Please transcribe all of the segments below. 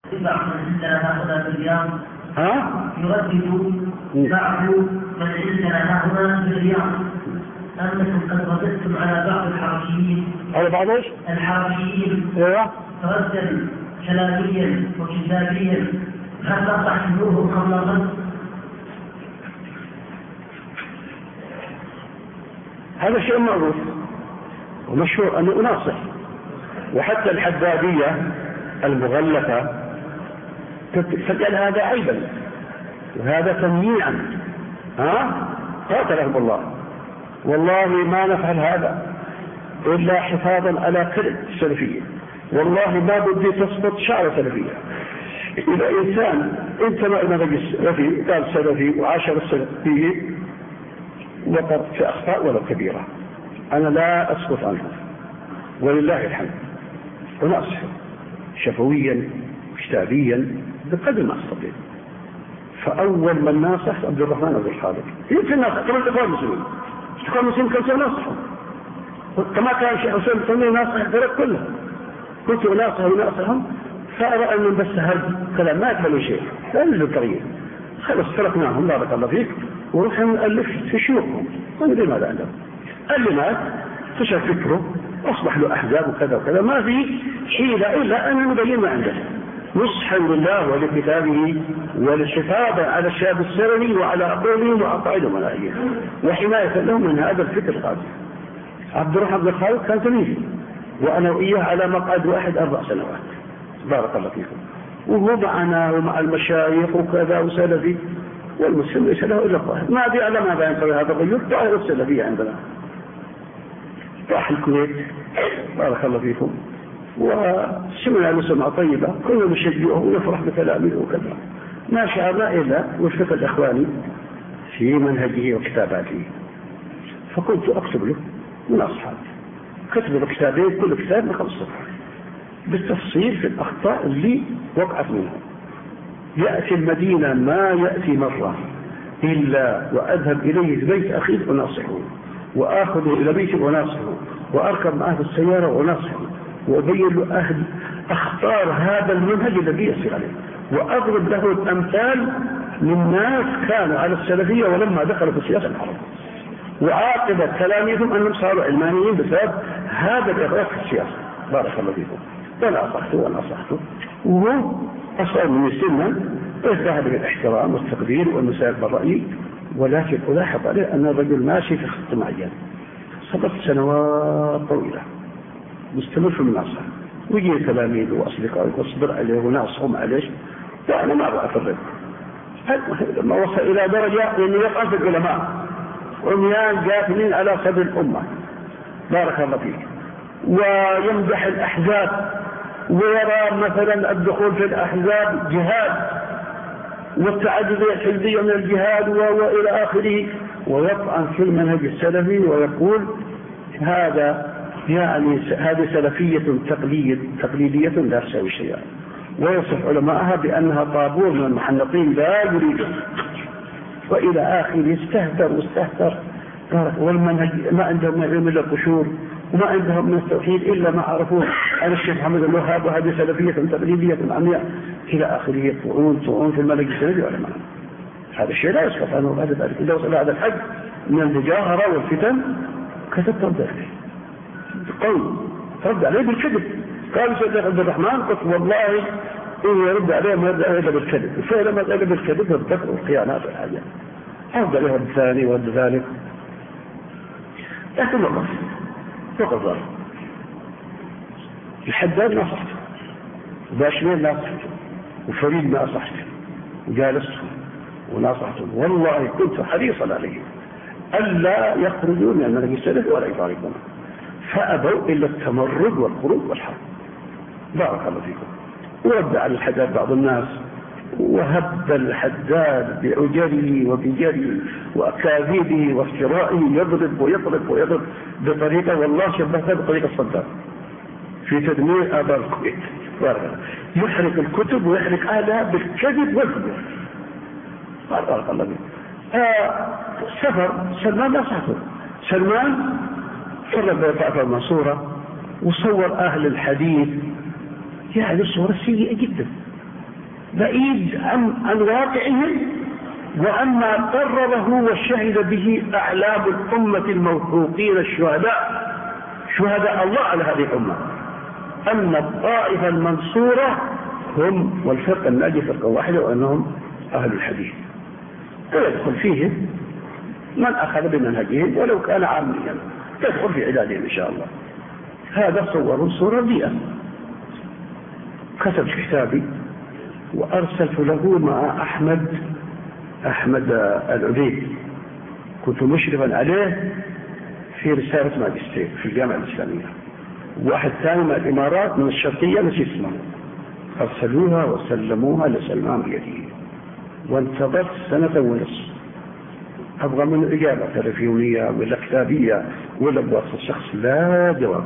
بعض من عندنا هنا في الرياض يردد بعض من عندنا هنا في الرياض أنكم قد رددتم على بعض الحركيين. على بعض ايش؟ الحركيين. ايوه. تردد كلاميا وكتابيا، هل تحملوه قبل الرد؟ هذا شيء معروف ومشهور أنه ناصح، وحتى الحدادية المغلفة تجعل هذا عيبا وهذا تمييعا. قاتلهم الله، والله ما نفعل هذا إلا حفاظا على كلمة السلفية، والله ما بدي تسقط شعر سلفية. إذا إنسان انتبه إلى مجلس سلفي قال سلفي وعاشر السلفية وقد في أخطاء ولو كبيرة، أنا لا أسقط عنها ولله الحمد، وناصح شفويا كتابيا بقدر ما أستطيع. فأول من ناصح عبد الرحمن أبو الخالق، يمكن ناصح كما الإخوان المسلمين، الإخوان المسلمين كنت ناصحهم كما كان شيخ حسين الثاني ناصح الفرق كلها، كنت ناصحهم فأرى أن بس هذا كلام ما يفعلوا شيء لا يجب طريق، خلص تركناهم بارك الله فيك ونروح نألف في شيوخهم ونري ماذا عندهم. اللي مات فشل فكره أصبح له أحزاب وكذا وكذا، ما في حيلة إلا أن نبين ما عنده نصحا لله ولكتابه وللحفاظ على الشاب السرني وعلى عقولهم وعقائدهم ونهائهم وحماية لهم من هذا الفكر القادم. عبد الرحمن بن خالد كان تلميذي وأنا وإياه على مقعد واحد 4 سنوات بارك الله فيكم، وهو معنا ومع المشايخ وكذا وسلفي، والمسلم ليس له إلا الظاهر. ما أدري على ماذا ينطوي هذا الرجل، ظاهر السلفية عندنا راح الكويت بارك الله فيكم، وسمعنا له سمعة طيبة كنا نشجعه ونفرح بكلامه وكذا، ما شعرنا إلا وفق الإخواني في منهجه وكتاباته، فكنت أكتب له من أصحابي، كتب له كتابين كل كتاب من 5 صفحات بالتفصيل في الأخطاء اللي وقعت منها. يأتي المدينة ما يأتي مرة إلا وأذهب إليه في بيت أخيه وناصحه، وآخذه إلى بيتي وناصحه، وأركب معه في السيارة وناصحه، وأبين له أهل أخطار هذا المنهج الذي يصير عليه، وأضرب له الأمثال من ناس كانوا على السلفية ولما دخلوا في السياسة الحرب، وعاقبة كلامهم أنهم صاروا علمانيين بسبب هذا الإغراق في السياسة بارك الله فيكم. ونصحته وهو أصلا من السنة ذهب بالاحترام والتقدير والمسائل بالرأي، ولكن ألاحظ عليه أن الرجل ماشي في خط معين صبت سنوات طويلة مستمر في المناصحة، ويجي تلاميذه وأصدقائه واصبر عليه وناصحهم عليه، وأنا ما أبغى أفرق. لما وصل إلى درجة أنه يقع في العلماء عميان جاثمين على صدر الأمة بارك الله فيك، ويمدح الأحزاب ويرى مثلا الدخول في الأحزاب جهاد والتعدد الحزبي من الجهاد وإلى آخره، ويطعن في المنهج السلفي ويقول هذا يعني هذه سلفية تقليدية لا تساوي شيئا، ويصف علماءها بأنها طابور من المحنطين لا يريدون، وإلى آخره استهتر والمنهج ما عندهم علم إلا القشور، وما عندهم من التوحيد إلا ما عرفوه عن الشيخ محمد الوهاب، وهذه سلفية تقليدية عمياء إلى آخره، طعون في المنهج السلفي والعلماء. هذا الشيء لا يسقط عنه بعد ذلك. إذا وصل هذا الحد من المجاهرة والفتن كتبت رد عليه قول رد عليه بالكذب. قال سيد عبد الرحمن قلت والله إنه يرد عليه ما يرد عليه بالكذب، فعلا ما يرد بالكذب والذكر والخيانات والحاجات رد عليه الثاني ورد ذلك، لكن والله فقط ظهر الحداد ما صحته، وباشمين ما صحته، وفريد ما صحته، وجالسته وناصحته، والله كنت حريصا عليه ألا يخرجون من المنهج السلفي ولا يفارقون، فأبوا إلا التمرد والخروج والحرب بارك الله فيكم. ورد على الحداد بعض الناس وهب الحداد بعجره وبجره وأكاذيبه وافترائه، يضرب بطريقة والله شبهتها بطريقة الصدام في تدمير آباء الكويت، يحرق الكتب ويحرق آلها بالكذب والفجور بارك الله فيكم. سفر سلمان لا صحته، سلمان فرد بطاقة المنصورة وصور أهل الحديث يعني صورة سيئة جدا، بعيد عن واقعهم، وأما قرره وشهد به أعلام الأمة الموثوقين الشهداء الله على هذه الأمة أن الطائفة المنصورة هم والفرقة الناجية فرقة واحدة، وأنهم أهل الحديث، ويدخل فيهم من أخذ بمنهجهم ولو كان عاميا، يدخل في عدادهم إن شاء الله. هذا صور صورة رديئة. كتب كتابي وأرسلت له مع أحمد العبيد، كنت مشرفا عليه في رسالة ماجستير في الجامعة الإسلامية. واحد ثاني من الإمارات من الشرقية نسيت اسمه، أرسلوها وسلموها لسلمان بيده، وانتظرت 1.5 سنة. أبغى منه إجابة تلفزيونية ولا كتابية ولا بواسطة الشخص، لا جواب.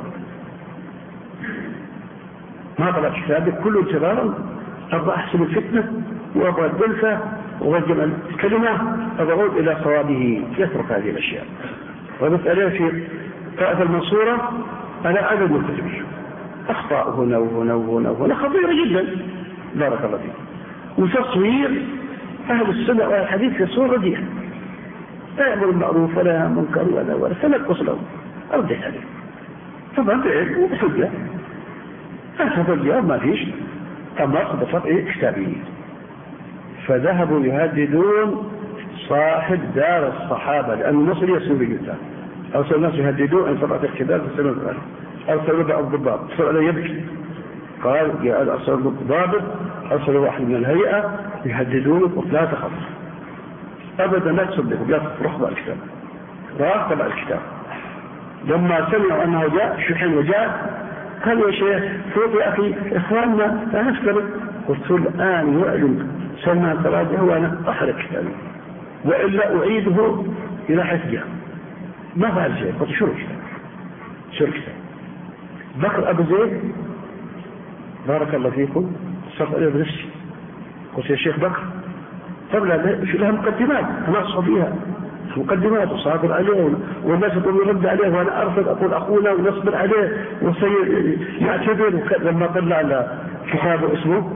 ما طلع كتابي كله انتظارا، أبغى أحسن الفتنة وأبغى الدلفة ورجم الكلمة، أبغى أعود إلى صوابه، يترك هذه الأشياء. ومسألة في طائفة المنصورة أنا عدد ملتزم، أخطاء هنا وهنا وهنا وهنا خطيرة جدا، بارك الله فيك. وتصوير أهل السنة والحديث في صورة رديئة، لا يأمر بالمعروف ولا منكر ولا سنقص له، أرجع عليه طبعا بعيد وبحجة، أخذ الجواب ما فيش، أما بفرق كتابي. فذهبوا يهددون صاحب دار الصحابة، لأن النصر يسوي جدا، أرسل الناس يهددون أن طلعت الكتاب في السنة الأولى. أرسل بعض الضباط، صار عليه يبكي، قال يا أرسل الضابط، أرسل واحد من الهيئة يهددونك ولا تخاف أبدا، لا تصدقوا، لا تروح الكتاب. راح تبع الكتاب. لما سمعوا أنه جاء شحن وجاء، قال يا شيخ فوق يا أخي إخواننا لا نفكر. قلت له الآن يعلن سلمان تراجعه وأنا أحرق كتابي، وإلا أعيده إلى حفظها. ما فعل شيء. قلت شو الكتاب؟ بكر أبو زيد بارك الله فيكم صف عليه بنفسي. قلت يا شيخ بكر طب لها مقدمات أنا أصف فيها مقدمات وصابر عليه، والناس يقول يرد عليه وأنا أرفض، أقول أخونا ونصبر عليه وسيعتذر. لما طلع على كتابه اسمه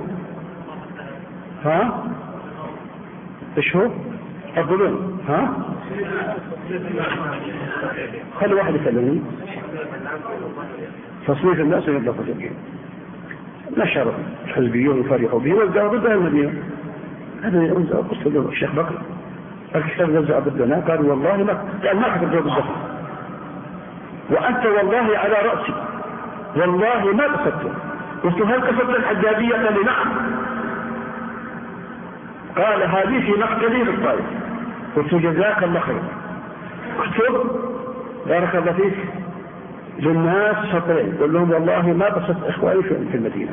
إيش هو؟ الظلم. خلي واحد يكلمني. تصنيف الناس يطلق الجميع، نشر الحزبيون وفرحوا به وزعوا ضدها المدينة. هذا قلت له الشيخ بكر الكتاب نزع ضدنا، قال والله ما كتبت ضدك، وأنت والله على رأسي، والله ما قصدته. قلت هل قصدت الحجابية؟ قال لي نعم. قال هذه في مقتلي في الطائف. قلت جزاك الله خير. اكتب بارك الله فيك للناس سطرين، قل لهم والله ما قصدت إخواني في المدينة.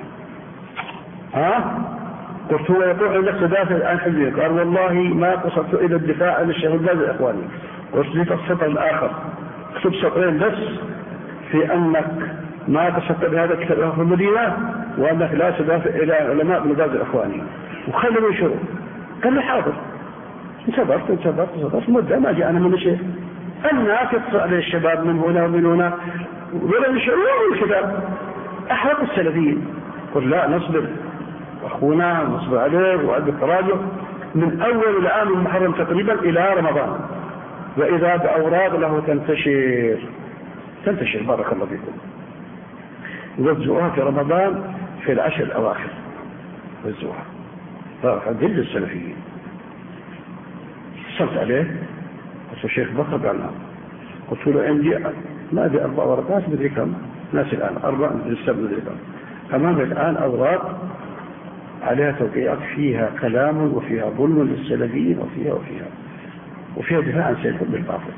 قلت هو يقول عن نفسه دافع الآن حزبي، قال والله ما قصدت إلى الدفاع عن الشهداء لإخواني. قلت لي السطر الآخر اكتب سطرين بس في أنك ما قصدت بهذا الكتاب في المدينة، وأنك لا تدافع إلى علماء من ذات إخواني، وخلوا ينشروا. قال لي حاضر. انتظرت مدة ما جاءنا من شيء. الناس يتصل على الشباب من هنا ومن هنا ولا ينشروا الكتاب، أحرق السلفيين. قل لا نصبر أخونا نصبر عليه وعد التراجع من أول العام المحرم تقريبا إلى رمضان، وإذا بأوراق له تنتشر بارك الله فيكم. وزعوها في رمضان في 10 الأواخر، وزعوها بارك جلد السلفيين. اتصلت عليه قلت الشيخ بكر قال نعم. قلت له عندي ما أدري 4 ورقات مدري كم، ناس الآن 4 مدري كم أمامك الآن أوراق عليها توقيعات فيها كلام وفيها ظلم للسلفيين وفيها دفاع عن سيد بالباطل.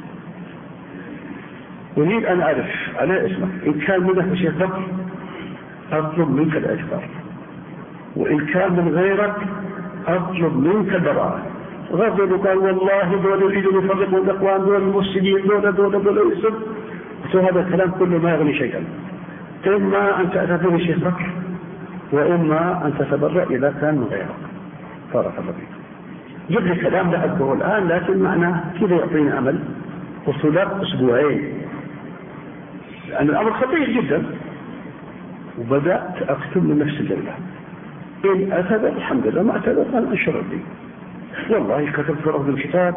أريد أن أعرف على اسمك، إن كان منك الشيخ بكر أطلب منك الإجبار، وإن كان من غيرك أطلب منك البراءة. غضب وقال والله دول يريدوا يفرقوا الأقوام، دول المفسدين، دول الإسلام. هذا الكلام كله ما يغني شيئا. إما أن تعتذر الشيخ بكر، وإما أن تتبرأ إذا كان من غيرك. بارك الله فيك. جبت الكلام لا أذكره الآن، لكن معناه كذا يعطيني أمل. قلت له أسبوعين، لأن الأمر خطير جدا. وبدأت أكتب من نفس الليلة إن أثبت الحمد لله، ما أثبت أنا أنشر لي. والله كتبت في رفض الكتاب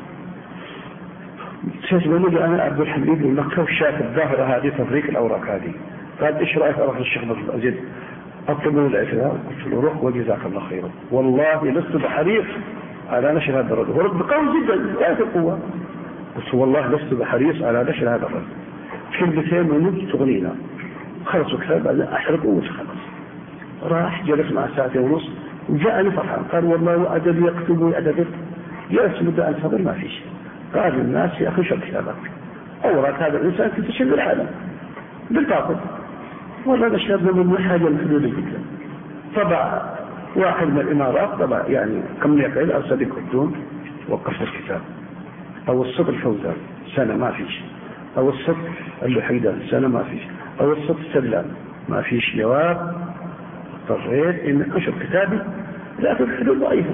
تسمعني لي أنا عبد الحميد من مكة وشاف الظاهرة هذه تفريق الأوراق هذه، قال إيش رأيك أروح للشيخ عبد العزيز أطلب من الاعتذار؟ قلت له روح وجزاك الله خيرا، والله لست بحريص على نشر هذا الرد، ورد قوي جدا ذات القوة. قلت والله لست بحريص على نشر هذا الرد، كلمتين ونص تغنينا، خلصوا كتاب أحرقه وخلص. راح جلس مع ساعتين ونص وجاءني فرحان، قال والله وأدب يكتب ويأدب. جلس مدة أن صبر ما في شيء، قال للناس يا أخي شو كتابك؟ أوراق هذا الإنسان تنتشر بالعالم بالباطل، والله نشرنا من حاجة محدودة جدا. طبع واحد من الإمارات، طبع يعني كم يقل أرسل يكتبون، وقفت الكتاب. أو الصدر الفوزان سنة ما فيش، أو الصدر اللحيدان سنة ما فيش، أو الصدر السلام ما فيش جواب. اضطريت إن أنشر كتابي لكن حدود ضعيفة.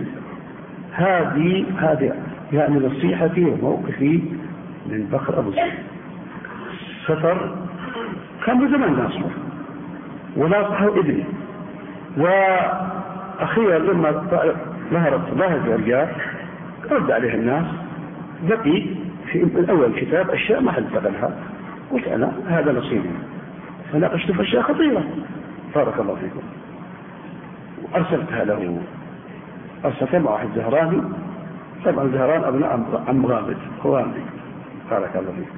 هذه يعني نصيحتي وموقفي من بكر أبو زيد. سفر كان بزمان ناصر وناصحه ابني، وأخيرا لما ظهرت الرجال رد عليه الناس، بقي في أول كتاب أشياء ما حد تقلها. قلت أنا هذا نصيبي، فناقشت في أشياء خطيرة بارك الله فيكم، وأرسلتها له. أرسلت مع واحد زهراني، طبعا زهران أبناء عم غامد خوامدي بارك الله فيكم.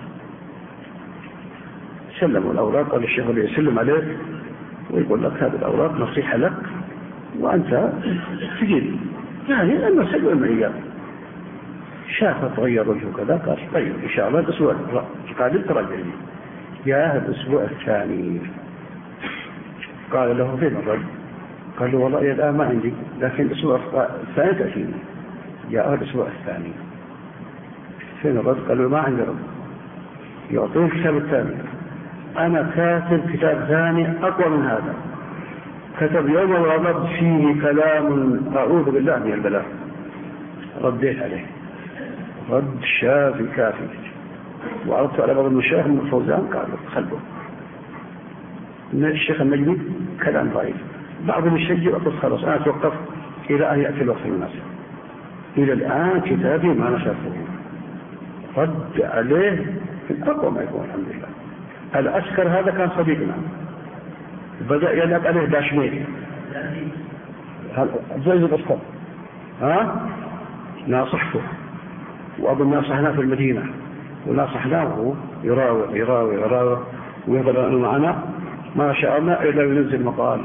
سلموا الأوراق، قال الشيخ اللي يسلم عليك ويقول لك هذه الأوراق نصيحة لك وأنت تجيب، يعني أنه سلم المعيار. شافه تغير وجهه كذا، قال طيب إن شاء الله الأسبوع قادم ترجع لي. جاء الأسبوع الثاني قال له فين الرجل؟ قال له والله الآن ما عندي، لكن الأسبوع الثاني تأتيني. جاء الأسبوع الثاني فين الرجل؟ قال له ما عندي رجل. يعطيه الكتاب الثاني، أنا كاتب كتاب ثاني أقوى من هذا، كتب يوم الغضب فيه كلام أعوذ بالله من البلاء. رديت عليه رد شافي كافي، وعرضت على بعض المشايخ من الفوزان قالوا خلوه. الشيخ النجمي كلام ضعيف، بعضهم يشجع وقلت خلاص أنا توقف إلى أن يأتي الوقت المناسب. إلى الآن كتابي ما نشرته. رد عليه من أقوى ما يكون الحمد لله. الأسكر هذا كان صديقنا، بدأ يلعب عليه داشميل زي الأسكر، ناصحته، وأظن ناصحناه في المدينة، وناصحناه يراوي ويظل معنا ما شاء الله إلا ينزل مقال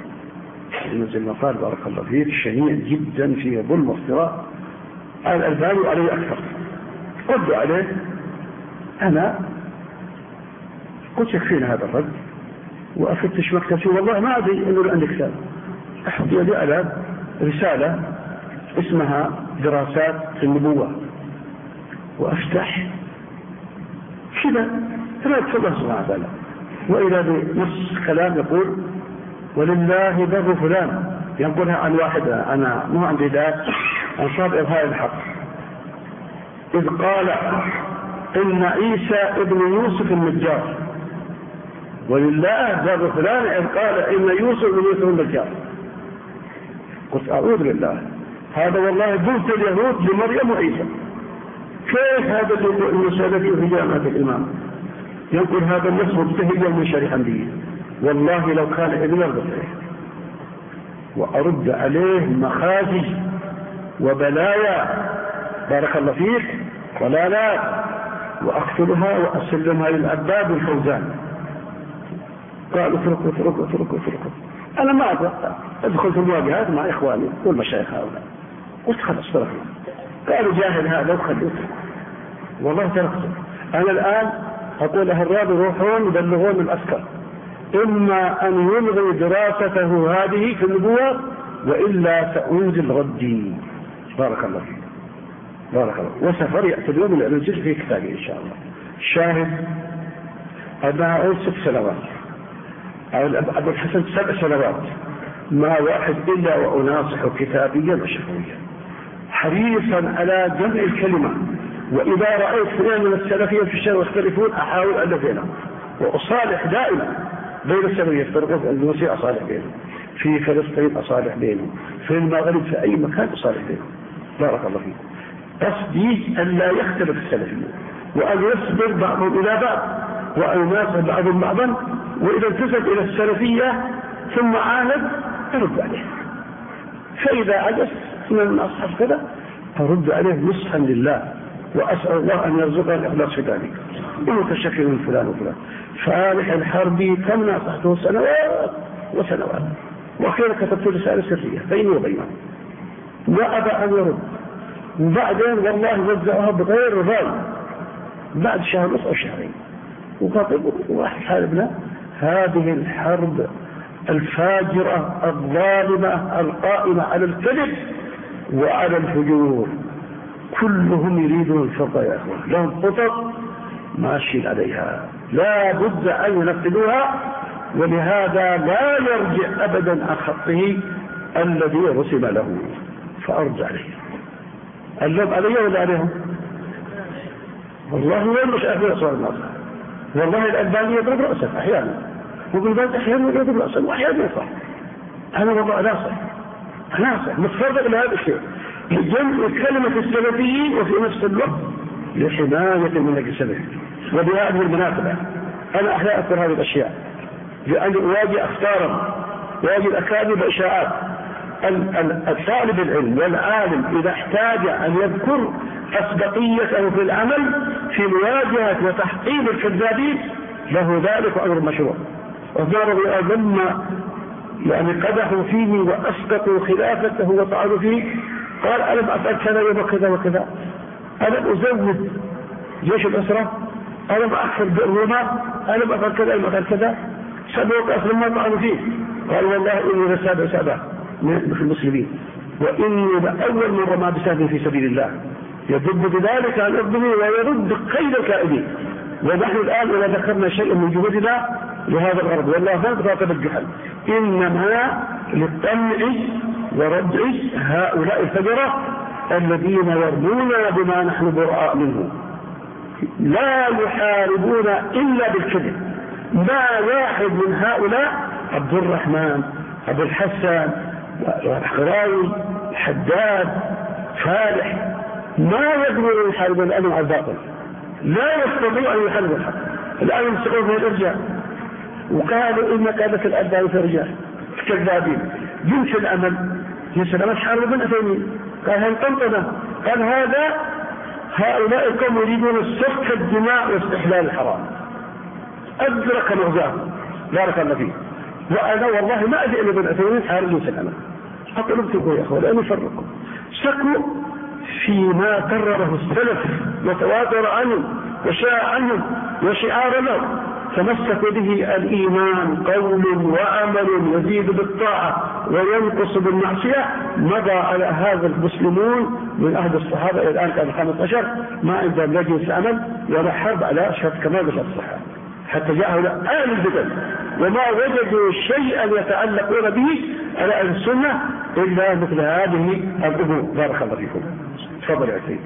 بارك الله فيك شنيع جدا فيه ظلم وافتراء على الألباني وعليه أكثر. رد عليه، أنا قلت يكفينا هذا الرد، وأفتش مكتبتي والله ما أدري أنه عندي كتاب. أحط يدي على رسالة اسمها دراسات في النبوة، وأفتح كذا ثلاث الله سبحانه وتعالى، وإلى بنص كلام يقول ولله بر فلان، ينقلها عن واحدة أنا مو عندي ذات أنصاب إظهار الحق، إذ قال إن عيسى ابن يوسف النجار، ولله بر فلان إذ قال إن يوسف ابن يوسف النجار. قلت أعوذ بالله، هذا والله بلت اليهود لمريم وعيسى. كيف هذا المسألة في جامعة الإمام ينقل هذا النص مبتهجا من شريحا به؟ والله لو كان ابن البصري. وأرد عليه مخازي وبلايا بارك الله فيك ضلالات، وأقتلها وأسلمها للعباد والفوزان. قالوا اتركوا. أنا ما أدخل في المواجهات مع إخواني والمشايخ هؤلاء. قلت خلاص تركنا. قالوا جاهل هذا وخلوه، والله تركته. أنا الآن أقول أهل روحون يبلغون الأسكر، إما أن يلغي دراسته هذه في النبوة وإلا سأنزل ردي. بارك الله فيك بارك الله. وسفر يأتي اليوم اللي أنزل فيه كتابي إن شاء الله. الشاهد أبناء 6 سنوات، أبو الحسن 7 سنوات، ما واحد إلا وأناصح كتابيا وشفويا، حريصا على جمع الكلمة. وإذا رأيت اثنين من السلفية في الشارع يختلفون أحاول أن بينهم، وأصالح دائما بين السلفية يفترقون المسيح أصالح بينهم. في فلسطين أصالح بينهم، في المغرب، في أي مكان أصالح بينهم. بارك الله فيكم. قصدي أن لا يختلف السلفيون، وأن يصبر بعضهم إلى بعض، وأن يناصر بعضهم بعضا، وإذا انتسب إلى السلفية ثم عاند ترد عليه، فإذا عجز من أصحاب كذا ترد عليه نصحا لله، وأسأل الله أن يرزقنا الإخلاص في ذلك. ومتشكر من فلان وفلان. فالح الحربي كم ناصحته سنوات وسنوات، وأخيرا كتبت رسالة سرية بيني وبينه وأبى أن يرد، وبعدين والله وزعها بغير رضاي بعد شهر ونصف أو شهرين، وقال واحد حاربنا هذه الحرب الفاجرة الظالمة القائمة على الكذب وعلى الفجور، كلهم يريدون الفرقة يا أخوان، لهم خطط ماشيين عليها لا بد أن ينفذوها، ولهذا لا يرجع أبدا عن خطه الذي رسم له. فأرجع عليه اللوم علي ولا عليهم؟ والله وين مش أهل أصوار الناس، والله الألباني يضرب رأسه أحيانا، وبالبعض أحيانا يضرب رأسه وأحيانا يصح. أنا والله ناصح متفرق لهذا الشيء، لجمع كلمة السلفيين وفي نفس الوقت لحماية المنهج السلفي. وبهذه المناسبة أنا أحيانا أذكر هذه الأشياء لأن أواجه أخطارا، أواجه أكاذيب إشاعات. الطالب العلم والعالم إذا احتاج أن يذكر أسبقيته في العمل في مواجهة وتحقيق الكذابين له ذلك أمر مشروع. وضربوا لما يعني قدحوا فيه وأسقطوا خلافته وطعنوا فيه قال ألم أفعل كذا يوم كذا وكذا، ألم أزود جيش الأسرة، ألم أحفر بالروما، ألم أفعل كذا يوم أفعل كذا، سبق أسر ما طعنوا فيه. قال والله إني لسابع في المسلمين، وإني لأول من رمى بسهم في سبيل الله يضب بذلك عن أرضه ويرد قيد الكائدين. ونحن الآن إذا ذكرنا شيئا من جهودنا لهذا الغرض والله ما نبغى تبجحا، إنما للطمع وردع هؤلاء الفجرة الذين يرمونا بما نحن براء منه، لا يحاربون إلا بالكذب. ما واحد من هؤلاء عبد الرحمن، أبو الحسن، الحراوي، الحداد، فالح ما يقدرون يحاربون الأمن على الباطل، لا يستطيع أن يحاربوا الحق. الآن يمسكون في الرجال وقالوا إن كانت الألبان في الرجال كذابين. جنس الأمل جنس الأمل حاربوا من أثنين، قال هل طنطنا، قال هؤلاء القوم يريدون سفك الدماء واستحلال الحرام. أدرك الرجال بارك الله فيه. وأنا والله ما أدري إلا بن أثنين حاربوا جنس الأمل. أطلبتكم يا أخوة لأن يفرقوا سكوا فيما كرره السلف وتواتر عنهم وشاع عنهم وشعار له، تمسك به الإيمان قول وعمل يزيد بالطاعة وينقص بالمعصية. مضى على هذا المسلمون من أهل الصحابة إلى الآن كان 15 ما عندهم لا جنس عمل ولا حرب على شرط كمال الصحابة، حتى جاء هؤلاء آل البدن وما وجدوا شيئا يتعلقون به على أهل السنة إلا مثل هذه الأمور. بارك الله فيكم. تفضل يا سيدي.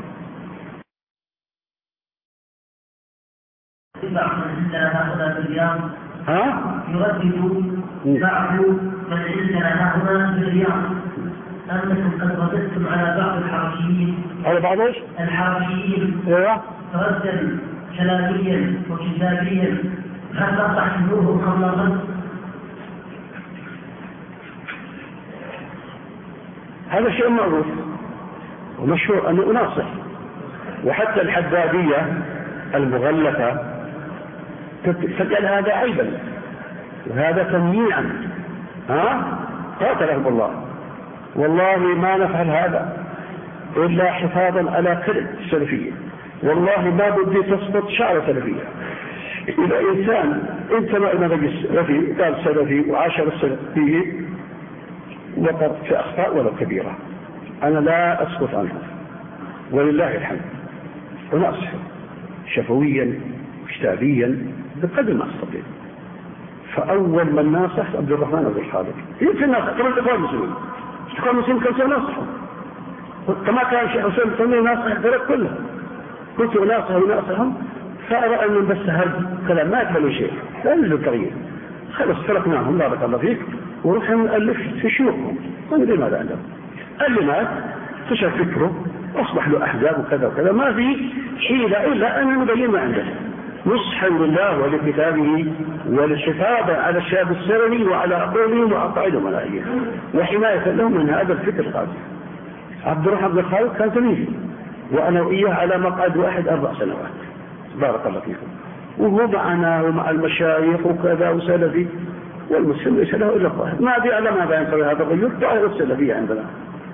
يردد بعض من عندنا هنا في الرياض أنكم قد رددتم على بعض الحركيين. على بعض ايش؟ الحركيين. ايوه. تردد كلاميا وكتابيا، هل تحملوه قبل الرد؟ هذا شيء معروف ومشهور أنه ناصح، وحتى الحدادية المغلفة تجعل هذا عيبا وهذا تمييعا. قاتلهم الله. والله ما نفعل هذا إلا حفاظا على كلمة السلفية. والله ما بدي تسقط شعر سلفية. إذا إنسان انتمى إلى مجلس سلفي قال سلفي وعاشر السلفية وقع في أخطاء ولو كبيرة، أنا لا أسقط عنها ولله الحمد، ونأصح شفويا كتابيا بقدر ما أستطيع. فأول من ناصح عبد الرحمن أبو الخالق يمكن ناصح كما الإخوان المسلمين. الإخوان المسلمين كانوا سيناصحوا كما كان شيخ حسين الثاني ناصح الفرق كلها، كنت أناصحهم فأرى أن بس هذا كلام ما يقبلوا شيء لا يجوز التغيير. خلص تركناهم بارك الله فيك وروح نألف في شيوخهم. قال ماذا عندهم؟ قال لي مات فشل فكره، أصبح له أحزاب وكذا وكذا، ما في حيلة إلا أن نبين ما عنده، نصحا لله ولكتابه وللحفاظ على الشاب السلمي وعلى أقولهم وعقائدهم ونهجهم وحماية لهم من هذا الفكر القادم. عبد الرحمن بن خالد كان تلميذي وأنا وإياه على مقعد واحد 4 سنوات، بارك الله فيكم، وهو معنا ومع المشايخ وكذا وسلفي، والمسلم ليس له إلا الظاهر، ما أدري على ماذا ينطوي هذا الرجل. ظاهر السلفية عندنا،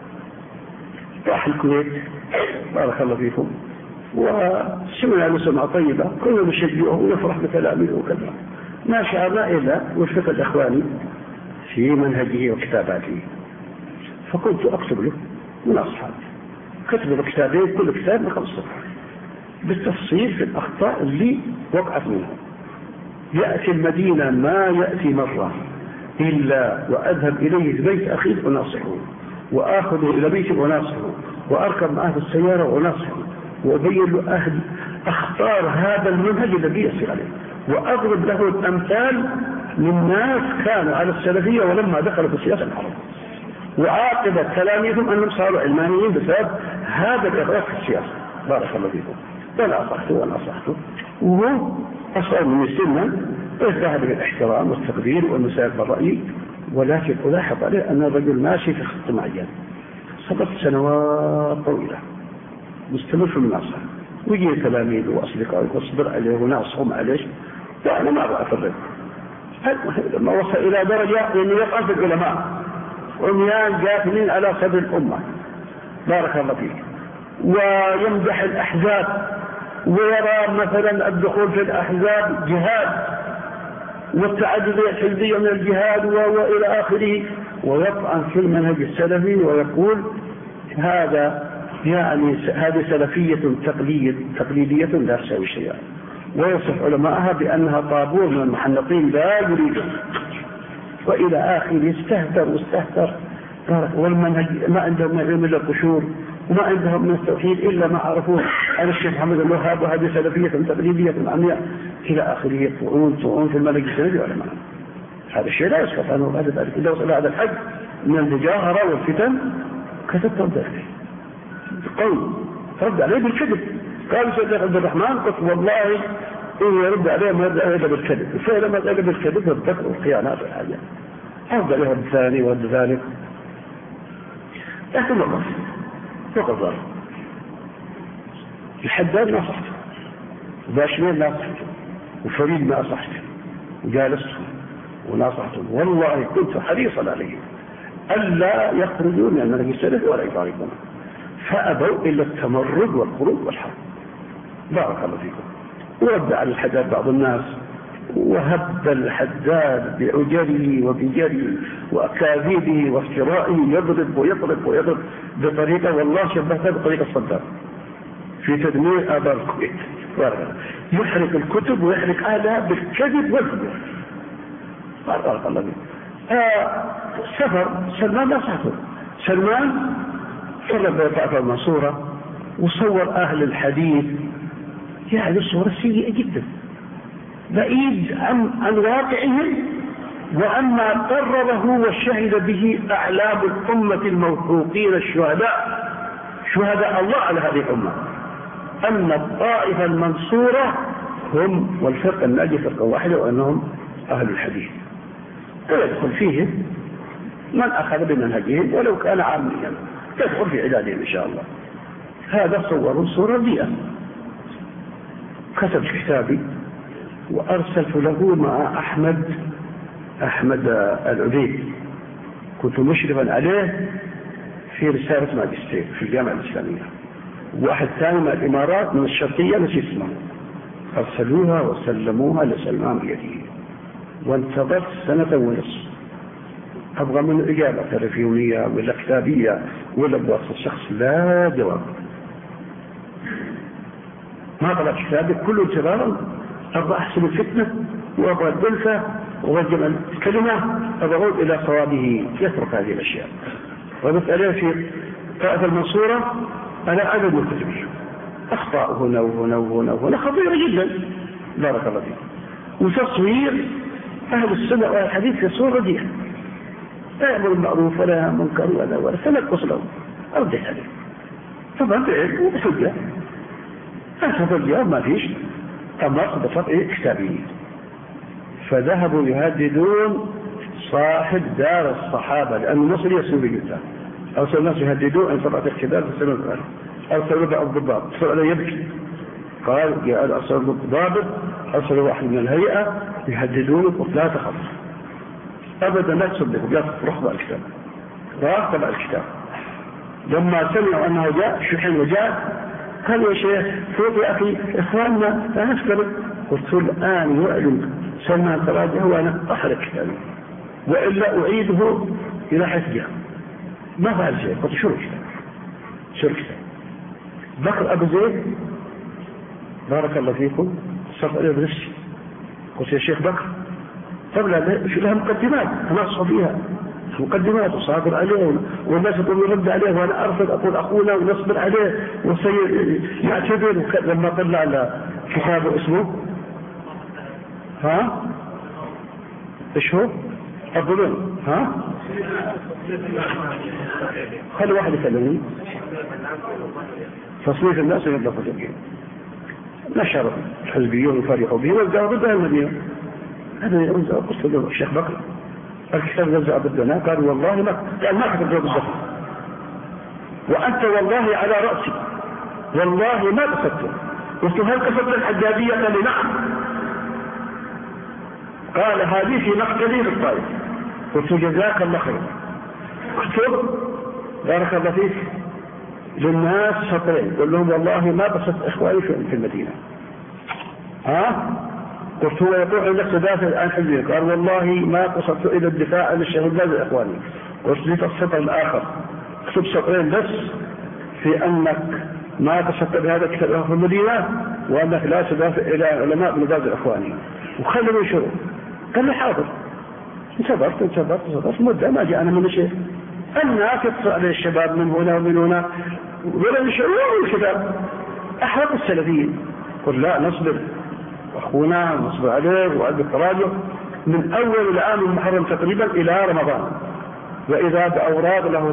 راح الكويت بارك الله فيكم، وسمعنا له سمعة طيبة، كنا نشجعه ونفرح بكلامه وكذا، ما شاء إلا وفق الإخواني في منهجه وكتاباته. فكنت أكتب له من أصحابي، كتب له كتابين، كل كتاب من 5 صفحات بالتفصيل في الأخطاء اللي وقعت منها. يأتي المدينة ما يأتي مرة إلا وأذهب إليه في بيت أخيه وناصحه، وآخذه إلى بيتي وناصحه، وأركب معه السيارة وناصحه، وأبين له أهل أخطار هذا المنهج الذي يصير عليه، وأضرب له الأمثال من ناس كانوا على السلفية ولما دخلوا في السياسة العربية، وعاقبة تلاميذهم أنهم صاروا علمانيين بسبب هذا الإغراق في السياسة. بارك الله فيكم. فنصحته ونصحته، وهو أصغر من سنا، يذهب بالاحترام والتقدير والمساعدة بالرأي، ولكن ألاحظ عليه أن الرجل ماشي في خط معين. صبرت سنوات طويلة مستمر في المناصحة، ويجي تلاميذه وأصدقائه واصبر عليه وناصحهم عليه، وأنا ما أبغى أفرق. لما وصل إلى درجة أنه يقع في العلماء عميان جاثمين على صدر الأمة، بارك الله فيك، ويمدح الأحزاب ويرى مثلا الدخول في الأحزاب جهاد والتعددية الحزبية من الجهاد وإلى آخره، ويطعن في المنهج السلفي ويقول هذا يعني هذه سلفية تقليدية لا تساوي شيئا، ويصف علماءها بأنها طابور من المحنطين لا يريدون، وإلى آخره. استهتر والمنهج ما عندهم من علم القشور وما عندهم من التوحيد إلا ما عرفوه عن الشيخ محمد الوهاب، وهذه سلفية تقليدية عمياء إلى آخره. يطعون في المنهج السلفي علماء. هذا الشيء لا يسقط عنه بعد ذلك. إذا وصل هذا الحد من المجاهرة والفتن كتبت رد عليه قول رد عليه بالكذب. قال سيدنا عبد الرحمن قلت والله إنه يرد عليه ما يرد عليه بالكذب، فإذا ما يرد بالكذب والذكر والخيانات والحاجات أرد عليه الثاني والثالث، لكن الله فقط ظهر. الحداد ما صحته، وباشمير ما صحته، وفريد ما صحته، وجالسته وناصحته، والله كنت حريصا عليه ألا يخرجوا من المنهج السلفي ولا يطارقون، فأبوا إلا التمرد والخروج والحرب. بارك الله فيكم. ورد على الحداد بعض الناس، وهب الحداد بعجره وبجره وأكاذيبه وافترائه، يضرب ويضرب ويضرب بطريقة والله شبهتها بطريقة الصدام في تدمير آباء الكويت. يحرق الكتب ويحرق أهلها بالكذب والكذب. بارك الله فيكم. سفر سلمان ما صحته. سلمان صلى بطاعة المنصورة وصور أهل الحديث، يعني الصورة سيئة جدا بعيد عن واقعهم، وعما قرره وشهد به أعلام الأمة الموثوقين الشهداء شهداء الله على هذه الأمة، أن الطائفة المنصورة هم والفرقة الناجية فرقة واحدة، وأنهم أهل الحديث، ويدخل فيهم من أخذ بمنهجهم ولو كان عاميا، يدخل في عدادهم إن شاء الله. هذا صور صورة رديئة. كتب كتابي وأرسلت له مع أحمد العبيد، كنت مشرفا عليه في رسالة ماجستير في الجامعة الإسلامية، واحد ثاني من الإمارات من الشرقية نسيت اسمه، أرسلوها وسلموها لسلمان بيده، وانتظرت 1.5 سنة أبغى من إجابة تلفزيونية ولا كتابية ولا بواسطة الشخص، لا جواب. ما طلع كتابي كله انتظارا، أبغى أحسن الفتنة وأبغى الدلفة وأبغى الكلمة، أبغى أعود إلى صوابه، يترك هذه الأشياء. ومسألة في طائفة المنصورة أنا عدد مكتبه أخطاء هنا وهنا وهنا وهنا خطيرة جدا، بارك الله فيك، وتصوير أهل السنة والحديث في صورة رديئة. لا يأمر بالمعروف ولا ينهى عن المنكر ولا تنقص له. أردت عليه طبعا بعيد وبحجة أنت الجواب ما فيش تمرق بفضل كتابي. فذهبوا يهددون صاحب دار الصحابة لأن مصر يسوي جدا. أرسل الناس يهددون أن طبعت اختبار في السنة الأولى. أرسل بعض الضباط أرسل عليه يبكي قال يا أرسل الضابط أرسل واحد من الهيئة يهددونك لا تخف أبدا لا تصدقوا يصف رخبة الكتاب راح تبع الكتاب. لما سمعوا أنه جاء شحن وجاء قال يا شيخ فوق يا أخي إخواننا لا نفكر. قلت الآن يعلن سمع تراجعه وأنا أحرق كتابي وإلا أعيده إلى حيث جاء. ما فعل شيء. قلت شو الكتاب بكر أبو زيد بارك الله فيكم صف عليه بنفسي. قلت يا شيخ بكر قبل لها مقدمات نصح فيها مقدمات وصابر عليه والناس يقولون يرد عليه وانا ارفض اقول اخونا ونصبر عليه ويعتذر. لما طلع على كتابه اسمه ها ايش هو الظلم ها خلي واحد يكلمني تصنيف الناس ينظفوا الدين نشر الحزبيون يفرحوا به وقالوا ضد المدينه. هذا يرمز قصة الشيخ بكر الكتاب نزع ضدنا. قال والله ما كتب ضدك وأنت والله على رأسي والله ما قصدته. قلت هل قصدت الحجابية؟ قال لي نعم. قال هذه في مقتلي بالطائف. قلت جزاك الله خير. اكتب بارك الله فيك للناس سطرين قل لهم والله ما قصدت إخواني في المدينة. قلت هو يقول عندك تدافع الآن حزبي. قال والله ما قصدت إلى الدفاع عن الشهداء لإخواني. قلت لي السطر الآخر اكتب سطرين بس في أنك ما قصدت بهذا الكتاب في المدينة وأنك لا تدافع إلى علماء من بعض إخواني وخلوا يشروا. قال لي حاضر. انتظرت مدة ما جاءنا من شيء. الناس يتصل عليه الشباب من هنا ومن هنا ولا يشروا الكتاب أحرق السلفيين. قل لا نصبر أخونا نصبر عليه وأدب التراجع من أول العام المحرم تقريبا إلى رمضان وإذا بأوراق له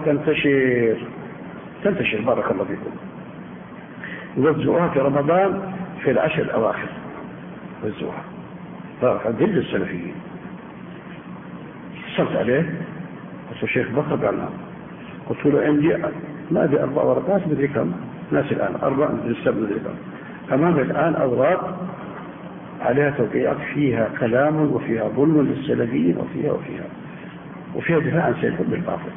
تنتشر بارك الله فيكم. وزعوها في رمضان في العشر الأواخر وزعوها بارك الله ضد السلفيين. اتصلت عليه قلت الشيخ بكر قال نعم. قلت له عندي ما أدري 4 ورقات مدري كم ناس الآن 4 مدري 7 مدري كم أمامي الآن أوراق عليها توقيعات فيها كلام وفيها ظلم للسلفيين وفيها دفاع عن سيد بالباطل.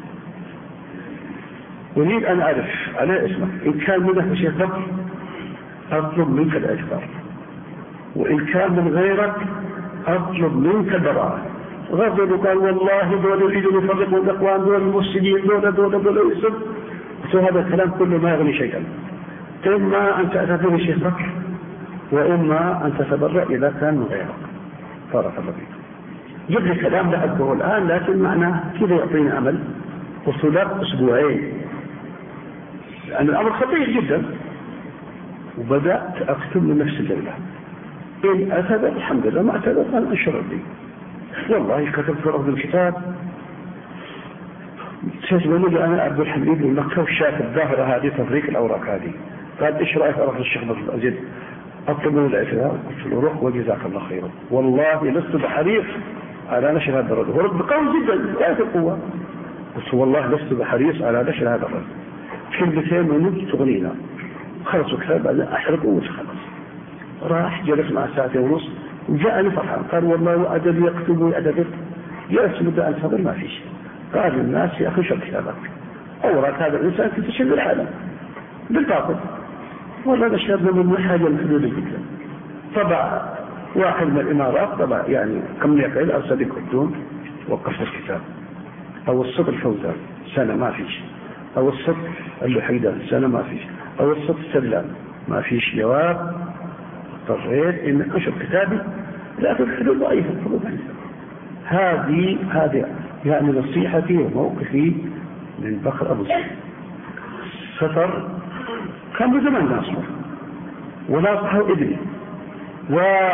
أريد أن أعرف على اسمك إن كان منك شيء بكر أطلب منك الإجبار وإن كان من غيرك أطلب منك البراءة. غضب قال والله دول يريدون يفرقوا الإخوان دول المسلمين دول يسب. هذا الكلام كله ما يغني شيئا. إما أن تعتذر الشيخ بكر وإما أن تتبرع إذا كان من غيرك. بارك الله فيك. جد لي كلام لا أذكره الآن لكن معناه كذا يعطيني أمل. قلت له أسبوعين لأن الأمر خطير جدا. وبدأت أكتب من نفس الليلة إن أتبع الحمد لله ما أتبع أن أنشر لي. والله كتبت رفض الكتاب تسمعني أنا عبد الحميد من مكة وشاف الظاهرة هذه تفريق الأوراق هذه. قال إيش رأيك أروح للشيخ بكر أزيد أطلب من الاعتذار. قلت له روح وجزاك الله خيرا والله لست بحريص على نشر هذا الرجل ورد قوي جدا لا في القوة. قلت والله لست بحريص على نشر هذا الرجل كلمتين من تغنينا خلصوا كتاب بعدين أحرقه وتخلص. راح جلس مع 2 ساعة ونص وجاءني فرحان قال والله أدب يكتب ويعتذر. جلس مدة أنتظر ما في شيء. قال للناس يا أخي شو كتابك أوراق هذا الإنسان تنتشر بالعالم بالباطل والله نشرنا من حاجة محدودة جدا. طبع واحد من الإمارات طبع يعني كم يقل أرسل كرتون وقفت الكتاب. أو السطر الفوزان سنة ما فيش. أو السطر اللحيدة سنة ما فيش. أو السطر السلام ما فيش جواب. اضطريت إن أنشر كتابي لكن الحدود ضعيفة. هذه يعني نصيحتي وموقفي من بكر أبو زيد. سفر كان بزمان ناصر وناصحه ابني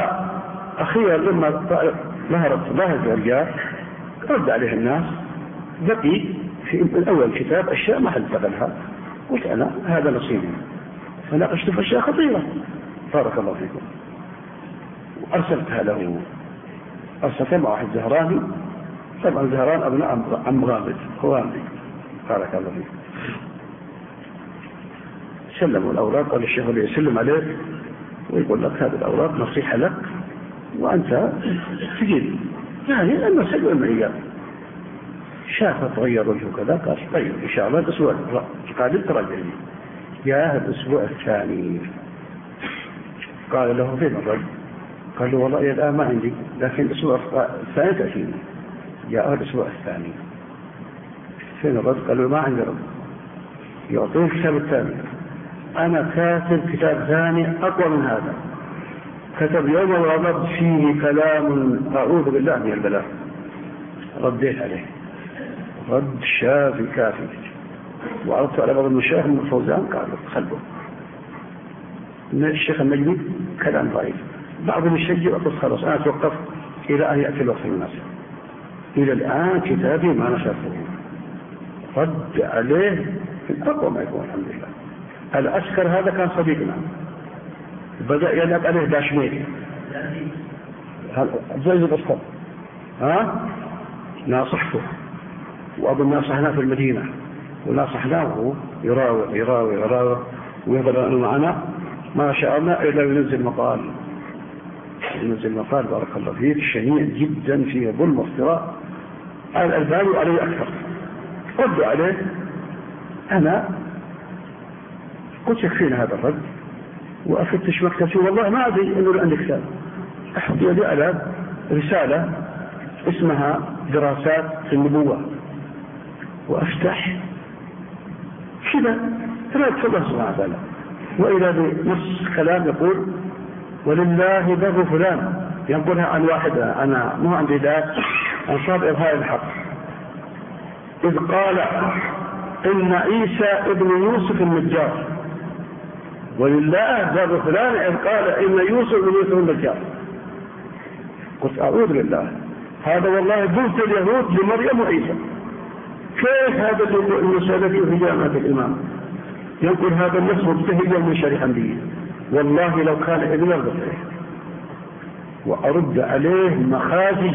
وأخيرا لما ظهرت الرجال رد عليه الناس بقي في أول كتاب أشياء ما حد دخلها، قلت أنا هذا نصيبي، فناقشت في أشياء خطيرة بارك الله فيكم، وأرسلتها له، أرسلتها مع واحد زهراني، طبعا زهران أبناء عم غامد خوامدي بارك الله فيكم. سلموا الأوراق، قال الشيخ اللي يسلم عليك ويقول لك هذه الأوراق نصيحة لك وأنت تجيب، يعني أنه سجل المعيار. شافه تغير وجهه كذا، قال طيب إن شاء الله الأسبوع قادم ترجعني. جاء الأسبوع الثاني قال له فين الرجل؟ قال له والله الآن ما عندي، لكن الأسبوع الثاني تأتيني. جاء الأسبوع الثاني فين الرجل؟ قال له ما عندي رجل. يعطيه الكتاب الثاني، أنا كاتب كتاب ثاني أقوى من هذا، كتب يوم الغضب فيه كلام أعوذ بالله من البلاء. رديت عليه رد شافي كافي، وعرضت على بعض المشايخ من الفوزان قال خلبه الشيخ النجمي كلام ضعيف، بعضهم يشجع وقلت خلاص أنا توقفت إلى أن يأتي الوقت المناسب. إلى الآن كتابي ما نشرته، رد عليه في أقوى ما يكون الحمد لله. الأسكر هذا كان صديقنا، بدأ يلعب عليه داشميري زي الأسكر، ناصحته، وأظن ناصحناه في المدينة، وناصحناه يراوي ويظل معنا ما شاء الله إلا ينزل مقال بارك الله فيك شنيع جدا فيه ظلم وافتراء على الألباني وعليه أكثر. ردوا عليه، أنا قلت يكفينا هذا الرد، وأفتش مكتبتي والله ما أدري أنه عندي كتاب، أحط يدي على رسالة اسمها دراسات في النبوة، وأفتح كذا ثلاث الله سبحانه وتعالى، وإلى بنص كلام يقول ولله بر فلان، ينقلها عن واحد أنا مو عندي ذات أنصاب إظهار الحق، إذ قال إن عيسى ابن يوسف النجار، ولله بر فلان إذ قال إن يوسف ابن يوسف النجار. قلت أعوذ بالله، هذا والله بلت اليهود لمريم وعيسى. كيف هذا المسألة في جامعة الإمام ينقل هذا النص مبتهجا من شريحا به؟ والله لو كان ابن البصري. وأرد عليه مخازي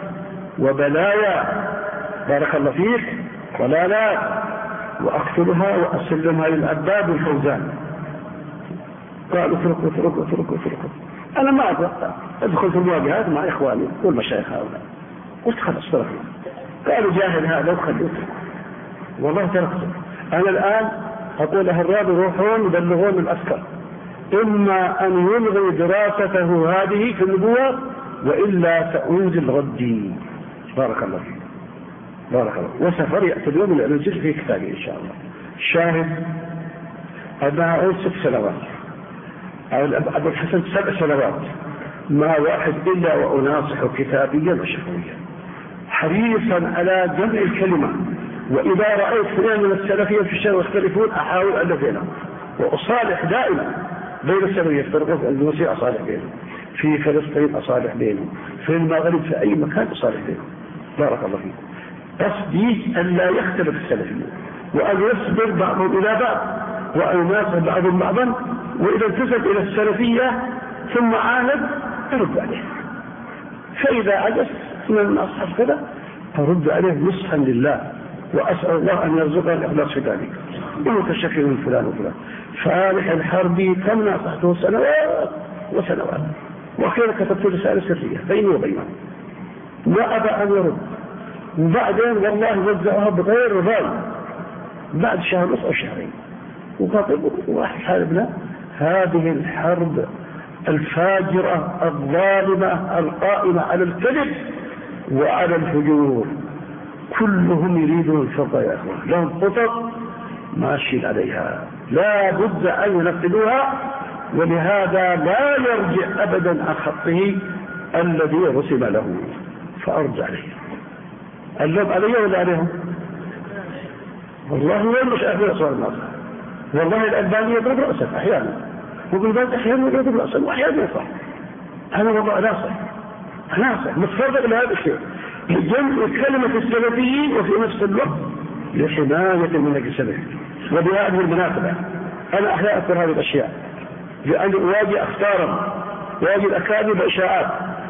وبلايا بارك الله فيك ضلالات، وأقتلها وأسلمها للعباد الفوزان. قالوا اتركوا. أنا ما أدخل في المواجهات مع إخواني والمشايخ هؤلاء، قلت خلاص تركوا. قالوا جاهل هذا وخلوه، والله تركته. أنا الآن أقول أهل الرياض يروحون يبلغون الأسكر، إما أن يلغي دراسته هذه في النبوة وإلا سأنزل ردي. بارك الله فيك بارك الله. وسفر يأتي اليوم اللي أنزل فيه كتابي إن شاء الله. الشاهد أبناء أعود 6 سنوات، أبو الحسن 7 سنوات، ما واحد إلا وأناصح كتابيا وشفويا، حريصا على جمع الكلمة. وإذا رأيت اثنين من السلفية في الشارع يختلفون أحاول أن بينهم، وأصالح دائما بين السلفية، يفترقون المسيح أصالح بينهم، في فلسطين أصالح بينهم، في المغرب في أي مكان أصالح بينهم. بارك الله فيكم. قصدي أن لا يختلف السلفية، وأن يصبر بعضهم إلى بعض، وأن يناصر بعضهم بعضا، وإذا انتسب إلى السلفية ثم عاند أرد عليه، فإذا عجزت من أصحاب كذا أرد عليه نصحا لله، وأسأل الله أن يرزقنا الإخلاص في ذلك. ومتشكر من فلان وفلان. فالح الحربي كم نصحته سنوات وسنوات، وأخيرا كتبت رسالة سرية بيني وبينه، ما أبى أن يرد. وبعدين والله وزعها بغير رضاي بعد شهر ونصف أو شهرين، وقال واحد حاربنا هذه الحرب الفاجرة الظالمة القائمة على الكذب وعلى الفجور، كلهم يريدون الفرقة يا أخوان، لهم خطط ماشيين عليها لا بد أن ينفذوها، ولهذا لا يرجع أبدا عن خطه الذي رسم له. فأرجع عليه. اللوم عليه ولا عليهم؟ والله وين مش أهل رسول الناس، والله الألباني يضرب رأسه أحيانا، وابن باز أحيانا يضرب رأسه وأحيانا يصح. أنا والله ناصح متفرق لهذا الشيء، لجمع كلمة السلفيين وفي نفس الوقت لحماية المنهج السلفي. وبهذه المناسبة أنا أحياء أذكر هذه الأشياء لأن أواجه أخطارا واجه أكاذيب إشاعات.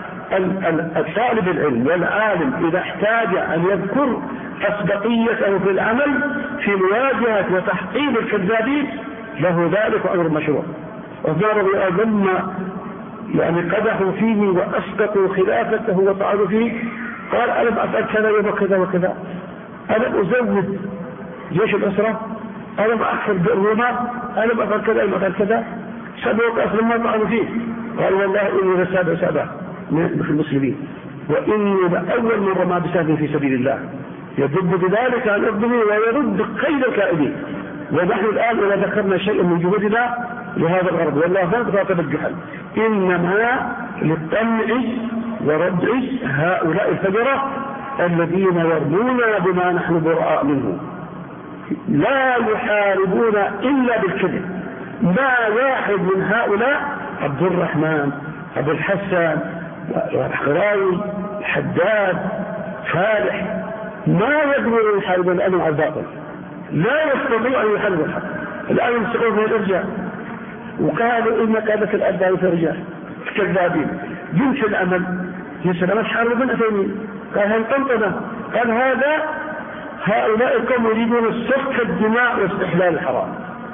الطالب العلم والعالم إذا احتاج أن يذكر أسبقيته في العمل في مواجهة وتحقيق الكذابين له ذلك أمر مشروع. وضربوا أذن يعني قدحوا فيه وأسقطوا خلافته وطعنوا فيه. قال ألم أفعل كذا يوم كذا وكذا، ألم أزود جيش الأسرة، ألم أكثر بالرماة، ألم أفعل كذا يوم أفعل كذا، سبوك أصلا ما طعنوا فيه. قال والله إني لسابع سابع في المسلمين، وإني لأول من رمى بسهم في سبيل الله يضد بذلك عن أرضه ويرد قيد الكائدين. ونحن الآن إذا ذكرنا شيئا من جهودنا لهذا الغرض والله ما بغى تبجحا، إنما للطمع وردع هؤلاء الفجرة الذين يرمونا بما نحن براء منه، لا يحاربون إلا بالكذب. ما واحد من هؤلاء عبد الرحمن، أبو الحسن، الحقراوي، الحداد، فالح ما يقدرون يحاربون الأمن على الباطل، لا يستطيع أن يحاربوا الحق. الآن يمسكون من الرجال وقالوا إن كانت الأداء في الرجال كذابين. جنس الأمل جنس الأمل حاربوا بن أثيمين قال هل طنطنا، قال هؤلاء القوم يريدون سفك الدماء واستحلال الحرام.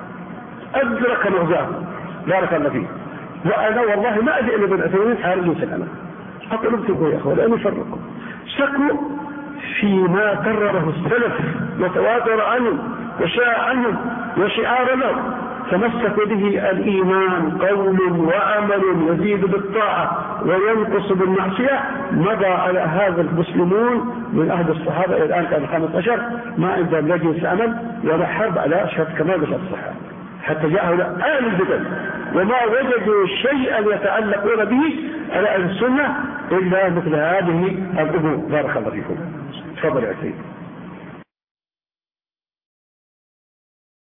أدرك مغزاه بارك الله فيه. وأنا والله ما أدري أن ابن أثيمين حارب جنس الأمل. أطلبتكم يا أخوة لأن يفرقوا سكوا فيما قرره السلف وتواتر عنه وشاع عنه وشعار له، تمسك به الإيمان قول وعمل يزيد بالطاعة وينقص بالمعصية. مضى على هذا المسلمون من أهل الصحابة إلى الآن كان 15 ما عندهم لا جنس عمل ولا حرب على شرط كمال الصحابة، حتى جاء هؤلاء آل البدن وما وجدوا شيئا يتعلقون به على أهل السنة إلا مثل هذه الأمور. بارك الله فيكم. تفضل يا سيدي.